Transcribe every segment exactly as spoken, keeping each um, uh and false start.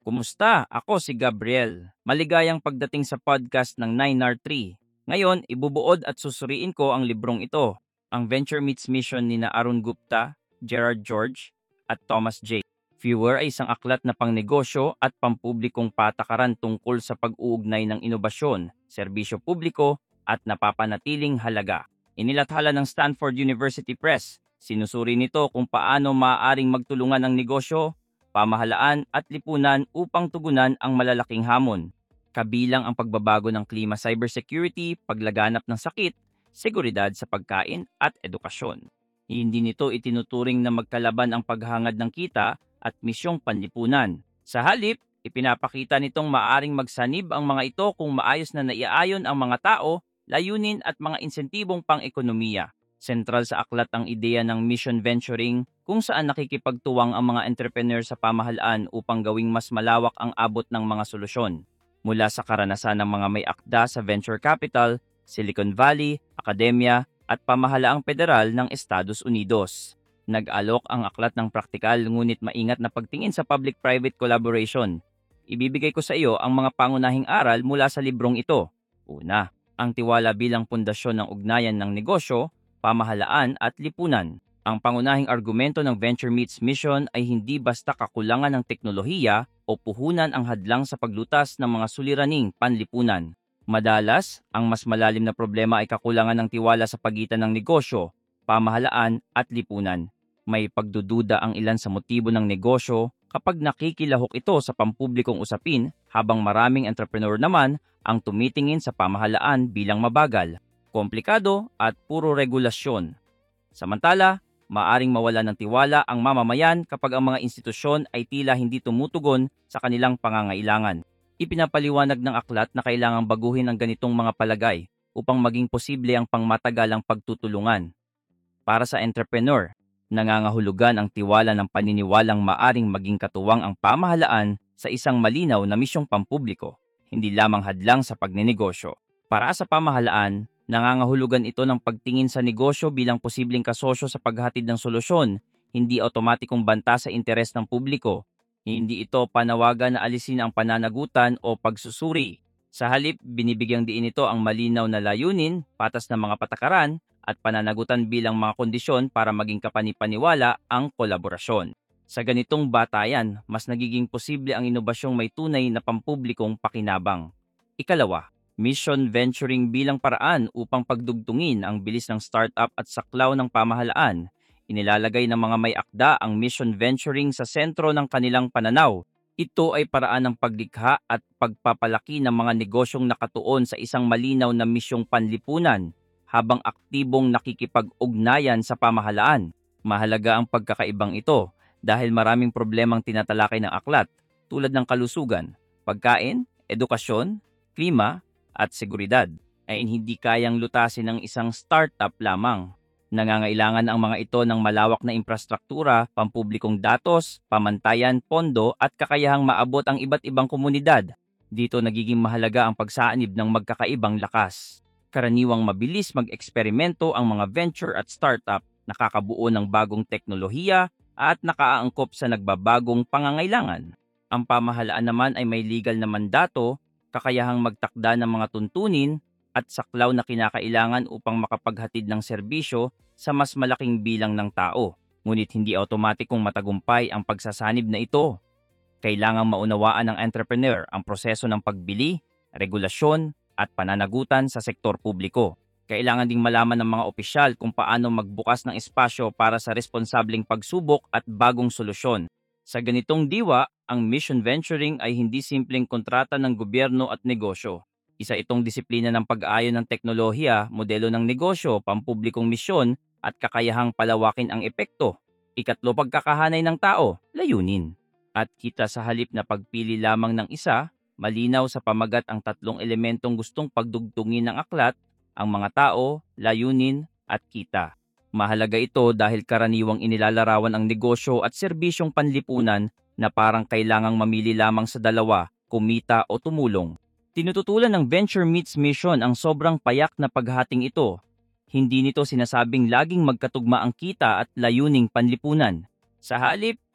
Kumusta? Ako si Gabriel. Maligayang pagdating sa podcast ng nine R three. Ngayon, ibubuod at susuriin ko ang librong ito, ang Venture Meets Mission ni na Arun Gupta, Gerard George, at Thomas J. Fewer ay isang aklat na pangnegosyo at pampublikong patakaran tungkol sa pag-uugnay ng inobasyon, serbisyo publiko, at napapanatiling halaga. Inilathala ng Stanford University Press. Sinusuri nito kung paano maaaring magtulungan ang negosyo, pamahalaan at lipunan upang tugunan ang malalaking hamon. Kabilang ang pagbabago ng klima, cybersecurity, paglaganap ng sakit, seguridad sa pagkain at edukasyon. Hindi nito itinuturing na magkalaban ang paghangad ng kita at misyong panlipunan. Sa halip, ipinapakita nitong maaring magsanib ang mga ito kung maayos na naiayon ang mga tao, layunin at mga insentibong pang-ekonomiya. Sentral sa aklat ang ideya ng mission venturing kung saan nakikipagtuwang ang mga entrepreneur sa pamahalaan upang gawing mas malawak ang abot ng mga solusyon. Mula sa karanasan ng mga may akda sa venture capital, Silicon Valley, akademya at pamahalaang federal ng Estados Unidos. Nag-alok ang aklat ng praktikal ngunit maingat na pagtingin sa public-private collaboration. Ibibigay ko sa iyo ang mga pangunahing aral mula sa librong ito. Una, ang tiwala bilang pundasyon ng ugnayan ng negosyo, pamahalaan at lipunan. Ang pangunahing argumento ng Venture Meets Mission ay hindi basta kakulangan ng teknolohiya o puhunan ang hadlang sa paglutas ng mga suliraning panlipunan. Madalas, ang mas malalim na problema ay kakulangan ng tiwala sa pagitan ng negosyo, pamahalaan at lipunan. May pagdududa ang ilan sa motibo ng negosyo kapag nakikilahok ito sa pampublikong usapin habang maraming entrepreneur naman ang tumitingin sa pamahalaan bilang mabagal, komplikado at puro regulasyon. Samantala, maaring mawala ng tiwala ang mamamayan kapag ang mga institusyon ay tila hindi tumutugon sa kanilang pangangailangan. Ipinapaliwanag ng aklat na kailangang baguhin ang ganitong mga palagay upang maging posible ang pangmatagalang pagtutulungan. Para sa entrepreneur, nangangahulugan ang tiwala ng paniniwalang maaring maging katuwang ang pamahalaan sa isang malinaw na misyong pampubliko, hindi lamang hadlang sa pagnenegosyo. Para sa pamahalaan, nangangahulugan ito ng pagtingin sa negosyo bilang posibleng kasosyo sa paghatid ng solusyon, hindi otomatikong banta sa interes ng publiko. Hindi ito panawagan na alisin ang pananagutan o pagsusuri. Sa halip, binibigyang diin ito ang malinaw na layunin, patas na mga patakaran, at pananagutan bilang mga kondisyon para maging kapanipaniwala ang kolaborasyon. Sa ganitong batayan, mas nagiging posible ang inobasyong may tunay na pampublikong pakinabang. Ikalawa, mission venturing bilang paraan upang pagdugtungin ang bilis ng startup at saklaw ng pamahalaan. Inilalagay ng mga may akda ang mission venturing sa sentro ng kanilang pananaw. Ito ay paraan ng paglikha at pagpapalaki ng mga negosyong nakatuon sa isang malinaw na misyong panlipunan habang aktibong nakikipag-ugnayan sa pamahalaan. Mahalaga ang pagkakaibang ito dahil maraming problemang tinatalakay ng aklat tulad ng kalusugan, pagkain, edukasyon, klima at seguridad ay hindi kayang lutasin ng isang startup lamang. Nangangailangan ang mga ito ng malawak na infrastruktura, pampublikong datos, pamantayan, pondo at kakayahang maabot ang iba't ibang komunidad. Dito nagiging mahalaga ang pagsaanib ng magkakaibang lakas. Karaniwang mabilis mag-eksperimento ang mga venture at startup, nakakabuo ng bagong teknolohiya at nakaaangkop sa nagbabagong pangangailangan. Ang pamahalaan naman ay may legal na mandato, kakayahang magtakda ng mga tuntunin at saklaw na kinakailangan upang makapaghatid ng serbisyo sa mas malaking bilang ng tao. Ngunit hindi automatikong matagumpay ang pagsasanib na ito. Kailangang maunawaan ng entrepreneur ang proseso ng pagbili, regulasyon, at pananagutan sa sektor publiko. Kailangan ding malaman ng mga opisyal kung paano magbukas ng espasyo para sa responsableng pagsubok at bagong solusyon. Sa ganitong diwa, ang mission venturing ay hindi simpleng kontrata ng gobyerno at negosyo. Isa itong disiplina ng pag-aayon ng teknolohiya, modelo ng negosyo, pampublikong misyon, at kakayahang palawakin ang epekto. Ikatlo, pagkakahanay ng tao, layunin. At kita sa halip na pagpili lamang ng isa, malinaw sa pamagat ang tatlong elementong gustong pagdugtungin ng aklat, ang mga tao, layunin, at kita. Mahalaga ito dahil karaniwang inilalarawan ang negosyo at serbisyong panlipunan na parang kailangang mamili lamang sa dalawa, kumita o tumulong. Tinututulan ng Venture Meets Mission ang sobrang payak na paghating ito. Hindi nito sinasabing laging magkatugma ang kita at layuning panlipunan. Sa halip,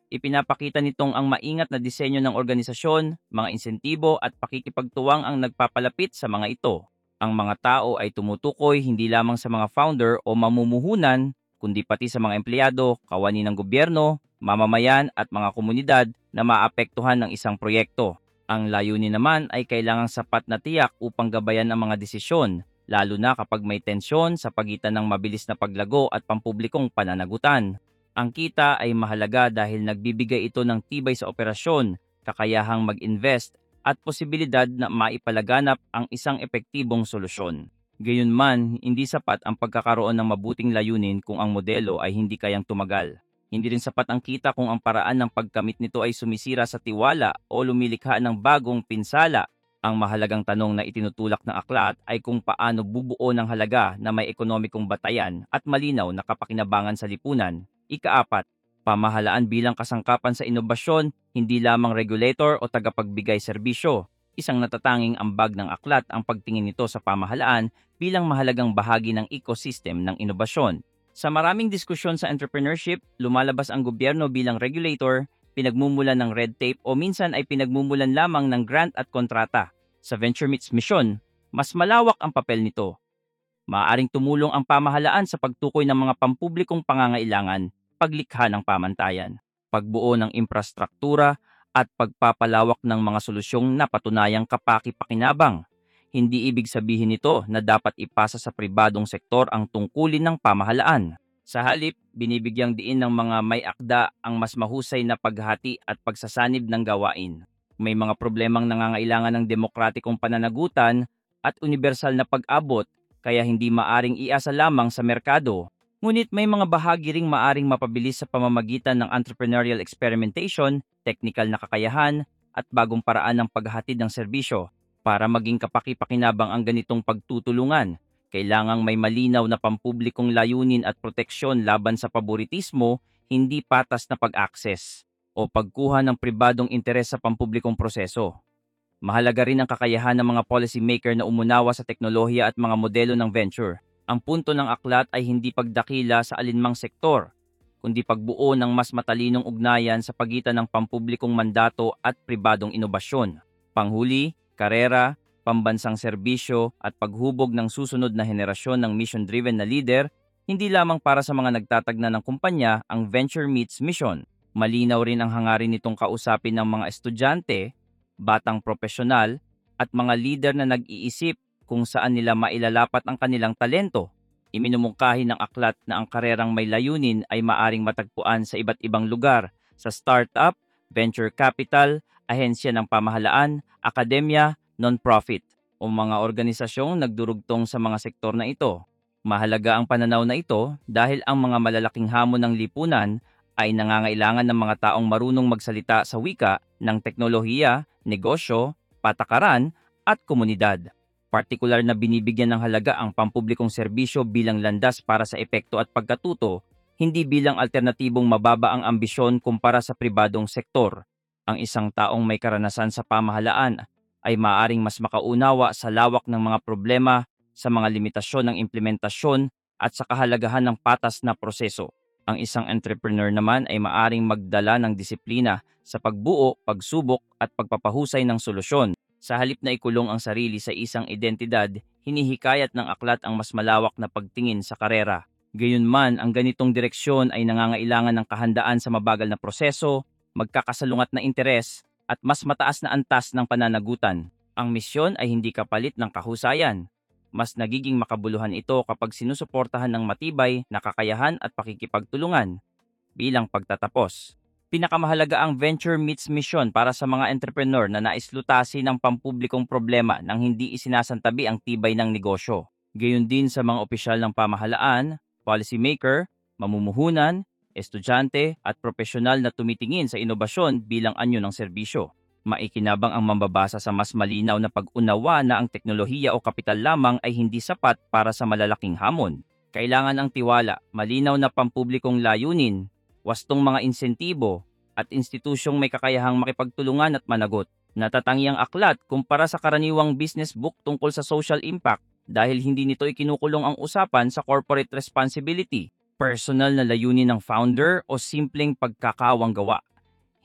Ipinapakita nitong ang maingat na disenyo ng organisasyon, mga insentibo at pakikipagtuwang ang nagpapalapit sa mga ito. Ang mga tao ay tumutukoy hindi lamang sa mga founder o mamumuhunan, kundi pati sa mga empleyado, kawani ng gobyerno, mamamayan at mga komunidad na maapektuhan ng isang proyekto. Ang layunin naman ay kailangang sapat na tiyak upang gabayan ang mga desisyon, lalo na kapag may tensyon sa pagitan ng mabilis na paglago at pampublikong pananagutan. Ang kita ay mahalaga dahil nagbibigay ito ng tibay sa operasyon, kakayahang mag-invest, at posibilidad na maipalaganap ang isang epektibong solusyon. Gayunman, hindi sapat ang pagkakaroon ng mabuting layunin kung ang modelo ay hindi kayang tumagal. Hindi rin sapat ang kita kung ang paraan ng pagkamit nito ay sumisira sa tiwala o lumilikha ng bagong pinsala. Ang mahalagang tanong na itinutulak ng aklat ay kung paano bubuo ng halaga na may ekonomikong batayan at malinaw na kapakinabangan sa lipunan. Ikaapat, pamahalaan bilang kasangkapan sa inobasyon, hindi lamang regulator o tagapagbigay serbisyo. Isang natatanging ambag ng aklat ang pagtingin nito sa pamahalaan bilang mahalagang bahagi ng ecosystem ng inobasyon. Sa maraming diskusyon sa entrepreneurship, lumalabas ang gobyerno bilang regulator, pinagmumulan ng red tape o minsan ay pinagmumulan lamang ng grant at kontrata. Sa Venture Meets Mission, mas malawak ang papel nito. Maaaring tumulong ang pamahalaan sa pagtukoy ng mga pampublikong pangangailangan, paglikha ng pamantayan, pagbuo ng infrastruktura at pagpapalawak ng mga solusyong napatunayang kapaki-pakinabang. Hindi ibig sabihin nito na dapat ipasa sa pribadong sektor ang tungkulin ng pamahalaan. Sa halip, binibigyang diin ng mga may akda ang mas mahusay na paghati at pagsasanib ng gawain. May mga problemang nangangailangan ng demokratikong pananagutan at universal na pag-abot, kaya hindi maaring iasa lamang sa merkado. Ngunit may mga bahagi ring maaring mapabilis sa pamamagitan ng entrepreneurial experimentation, technical na kakayahan, at bagong paraan ng paghahatid ng serbisyo. Para maging kapaki-pakinabang ang ganitong pagtutulungan, kailangang may malinaw na pampublikong layunin at proteksyon laban sa paboritismo, hindi patas na pag-access, o pagkuha ng pribadong interes sa pampublikong proseso. Mahalaga rin ang kakayahan ng mga policymaker na umunawa sa teknolohiya at mga modelo ng venture. Ang punto ng aklat ay hindi pagdakila sa alinmang sektor, kundi pagbuo ng mas matalinong ugnayan sa pagitan ng pampublikong mandato at pribadong inobasyon. Panghuli, karera, pambansang serbisyo at paghubog ng susunod na henerasyon ng mission-driven na leader, hindi lamang para sa mga nagtatagna ng kumpanya ang Venture Meets Mission. Malinaw rin ang hangarin nitong kausapin ng mga estudyante, batang profesional, at mga leader na nag-iisip kung saan nila mailalapat ang kanilang talento. Iminumungkahi ng aklat na ang karerang may layunin ay maaring matagpuan sa iba't ibang lugar, sa startup, venture capital, ahensya ng pamahalaan, akademya, non-profit, o mga organisasyong nagdurugtong sa mga sektor na ito. Mahalaga ang pananaw na ito dahil ang mga malalaking hamon ng lipunan ay nangangailangan ng mga taong marunong magsalita sa wika ng teknolohiya, negosyo, patakaran, at komunidad. Partikular na binibigyan ng halaga ang pampublikong serbisyo bilang landas para sa epekto at pagkatuto, hindi bilang alternatibong mababa ang ambisyon kumpara sa pribadong sektor. Ang isang taong may karanasan sa pamahalaan ay maaaring mas makaunawa sa lawak ng mga problema, sa mga limitasyon ng implementasyon at sa kahalagahan ng patas na proseso. Ang isang entrepreneur naman ay maaaring magdala ng disiplina sa pagbuo, pagsubok at pagpapahusay ng solusyon. Sa halip na ikulong ang sarili sa isang identidad, hinihikayat ng aklat ang mas malawak na pagtingin sa karera. Gayunman, ang ganitong direksyon ay nangangailangan ng kahandaan sa mabagal na proseso, magkakasalungat na interes, at mas mataas na antas ng pananagutan. Ang misyon ay hindi kapalit ng kahusayan. Mas nagiging makabuluhan ito kapag sinusuportahan ng matibay na kakayahan at pakikipagtulungan. Bilang pagtatapos, pinakamahalaga ang Venture Meets Mission para sa mga entrepreneur na nais lutasin ng pampublikong problema nang hindi isinasantabi ang tibay ng negosyo. Gayon din sa mga opisyal ng pamahalaan, policymaker, mamumuhunan, estudyante at profesional na tumitingin sa inobasyon bilang anyo ng serbisyo. Maikinabang ang mambabasa sa mas malinaw na pag-unawa na ang teknolohiya o kapital lamang ay hindi sapat para sa malalaking hamon. Kailangan ang tiwala, malinaw na pampublikong layunin, wastong mga insentibo, at institusyong may kakayahang makipagtulungan at managot. Natatangi ang aklat kumpara sa karaniwang business book tungkol sa social impact dahil hindi nito ikinukulong ang usapan sa corporate responsibility, personal na layunin ng founder o simpleng pagkakawang gawa.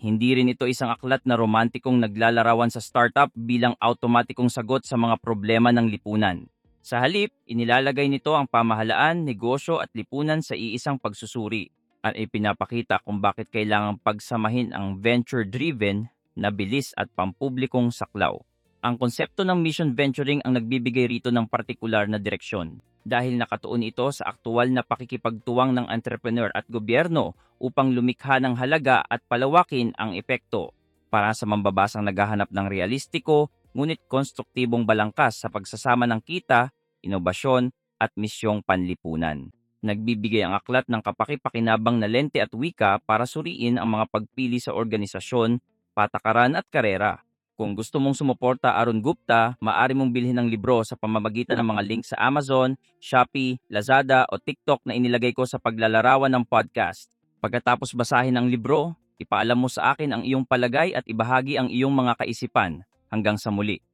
Hindi rin ito isang aklat na romantikong naglalarawan sa startup bilang automatikong sagot sa mga problema ng lipunan. Sa halip, inilalagay nito ang pamahalaan, negosyo at lipunan sa iisang pagsusuri at ipinapakita kung bakit kailangang pagsamahin ang venture-driven na bilis at pampublikong saklaw. Ang konsepto ng mission venturing ang nagbibigay rito ng partikular na direksyon dahil nakatuon ito sa aktual na pakikipagtuwang ng entrepreneur at gobyerno upang lumikha ng halaga at palawakin ang epekto para sa mambabasang naghahanap ng realistiko ngunit konstruktibong balangkas sa pagsasama ng kita, inobasyon at misyong panlipunan. Nagbibigay ang aklat ng kapaki-pakinabang na lente at wika para suriin ang mga pagpili sa organisasyon, patakaran at karera. Kung gusto mong sumuporta Arun Gupta, maaari mong bilhin ang libro sa pamamagitan ng mga link sa Amazon, Shopee, Lazada o TikTok na inilagay ko sa paglalarawan ng podcast. Pagkatapos basahin ang libro, ipaalam mo sa akin ang iyong palagay at ibahagi ang iyong mga kaisipan. Hanggang sa muli.